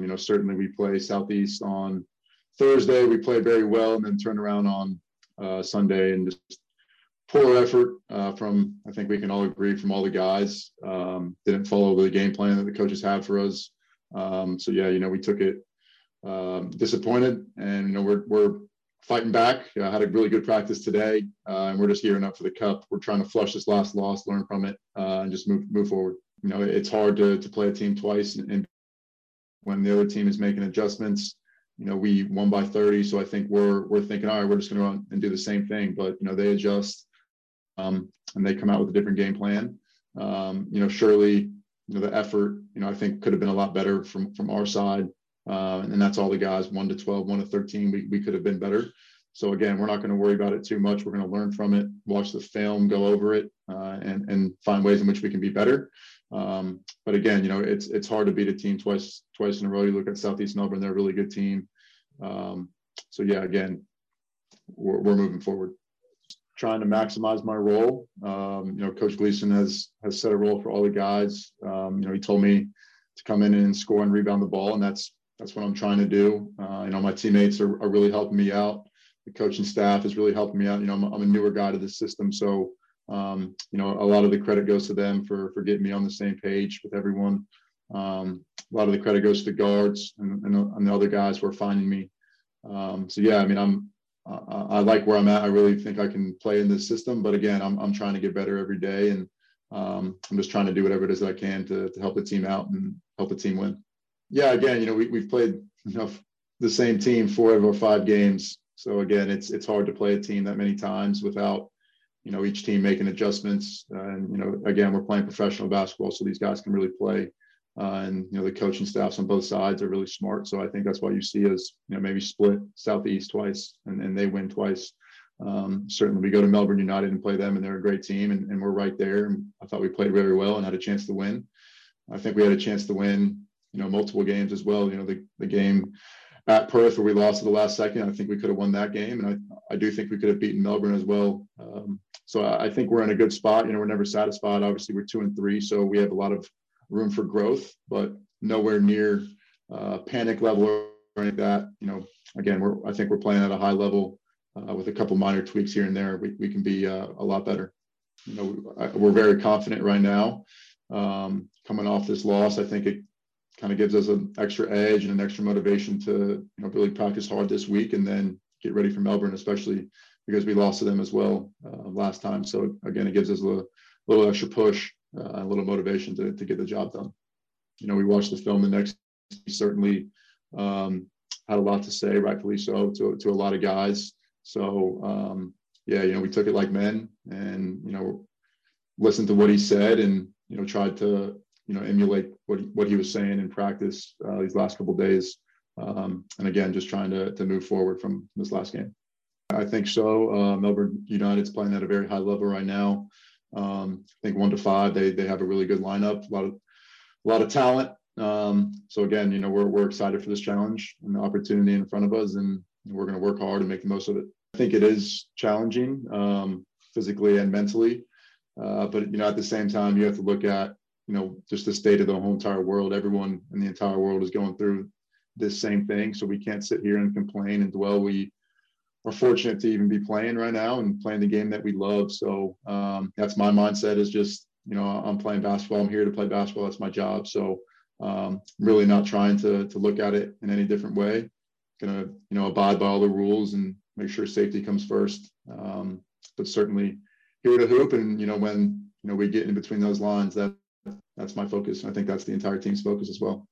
Certainly we play Southeast on Thursday. We played very well and then turned around on Sunday and just poor effort from, I think we can all agree, from all the guys. Didn't follow the game plan that the coaches had for us. We took it disappointed, and we're fighting back. I had a really good practice today, and we're just gearing up for the Cup. We're trying to flush this last loss, learn from it, and just move forward. It's hard to play a team twice, and when the other team is making adjustments. We won by 30, so I think we're thinking, all right, we're just going to run and do the same thing. But they adjust, and they come out with a different game plan. Surely, the effort, I think could have been a lot better from our side. And that's all the guys, 1 to 12, 1 to 13. We could have been better. So again, we're not going to worry about it too much. We're going to learn from it, watch the film, go over it, and find ways in which we can be better. But again, it's hard to beat a team twice in a row. You look at Southeast Melbourne; they're a really good team. Again, we're moving forward. Trying to maximize my role. Coach Gleason has set a role for all the guys. He told me to come in and score and rebound the ball, and that's what I'm trying to do. My teammates are really helping me out. The coaching staff is really helping me out. I'm a newer guy to the system, so a lot of the credit goes to them for getting me on the same page with everyone. A lot of the credit goes to the guards and the other guys who are finding me. I like where I'm at. I really think I can play in this system, but again, I'm trying to get better every day, and I'm just trying to do whatever it is that I can to help the team out and help the team win. Yeah, again, we've played the same team 4 of our 5 games, so again, it's hard to play a team that many times without each team making adjustments. And again, we're playing professional basketball, so these guys can really play. And the coaching staffs on both sides are really smart. So I think that's why you see us, maybe split Southeast twice and they win twice. Certainly we go to Melbourne United and play them, and they're a great team, and we're right there. And I thought we played very well and had a chance to win. I think we had a chance to win, multiple games as well. The game at Perth where we lost at the last second, I think we could have won that game. And I do think we could have beaten Melbourne as well. So I think we're in a good spot. We're never satisfied. Obviously we're 2-3, so we have a lot of room for growth, but nowhere near panic level or anything like that. Again, I think we're playing at a high level with a couple minor tweaks here and there. We can be a lot better. We're very confident right now. Coming off this loss, I think it kind of gives us an extra edge and an extra motivation to really practice hard this week and then get ready for Melbourne, especially because we lost to them as well last time. So again, it gives us a little extra push. A little motivation to get the job done. We watched the film the next. He certainly had a lot to say, rightfully so, to a lot of guys. So we took it like men, and listened to what he said, and tried to emulate what he was saying in practice these last couple of days. And again, just trying to move forward from this last game. I think so. Melbourne United's playing at a very high level right now. I think 1 to 5, they have a really good lineup, a lot of talent. So again, we're excited for this challenge and the opportunity in front of us, and we're going to work hard and make the most of it. I think it is challenging, physically and mentally, but at the same time, you have to look at just the state of the whole entire world. Everyone in the entire world is going through this same thing, so we can't sit here and complain and dwell. We are fortunate to even be playing right now and playing the game that we love. So that's my mindset, is just, I'm playing basketball. I'm here to play basketball. That's my job. So really not trying to look at it in any different way. Going to, abide by all the rules and make sure safety comes first. But certainly here to hoop. And, when, we get in between those lines, that's my focus. And I think that's the entire team's focus as well.